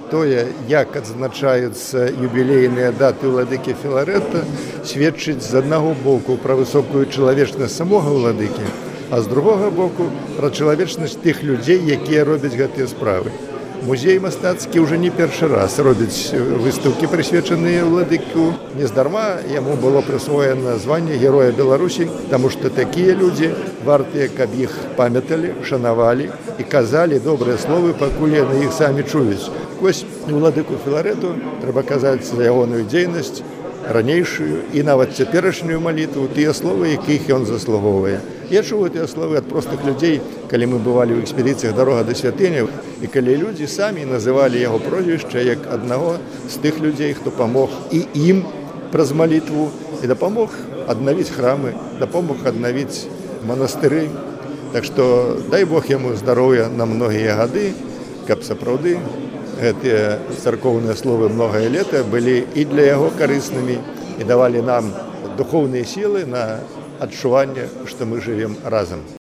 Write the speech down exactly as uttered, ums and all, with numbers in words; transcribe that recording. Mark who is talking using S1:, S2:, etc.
S1: Тое, як адзначаюцца юбілейныя даты ўладыкі Філарэта, сведчыць з аднаго боку пра высокую чалавечнасць самога ўладыкі, а з другога боку пра чалавечнасць тых людзей, якія робяць гэтыя справы. Музей мастацкі ўжо не першы раз робіць выстаўкі, прысвечаныя ўладыку. Нездарма яму было прысвоена званне Героя Беларусі, таму што такія людзі вартыя, каб іх памяталі, шанавалі і казалі добрыя словы, пакуль яны іх самі чуюць. Вось ўладыку Філарэту трэба казаць за ягоную дзейнасць, ранейшую і нават цяперашнюю малітву, тыя словы, якіх ён заслугоўвае. Я чуў тыя словы ад простых людзей, калі мы бывалі ў экспедыцыях «Дарога да святыні», і калі людзі самі называлі яго прозвішча як аднаго з тых людзей, хто памог і ім праз малітву, і дапамог аднавіць храмы, дапамог аднавіць манастыры. Так што дай Бог яму здароўя на многія гады, каб сапраўды гэтыя царкоўныя словы «многае лета» былі і для яго карыснымі, і давалі нам духоўныя сілы на адчуванне, што мы жывем разам.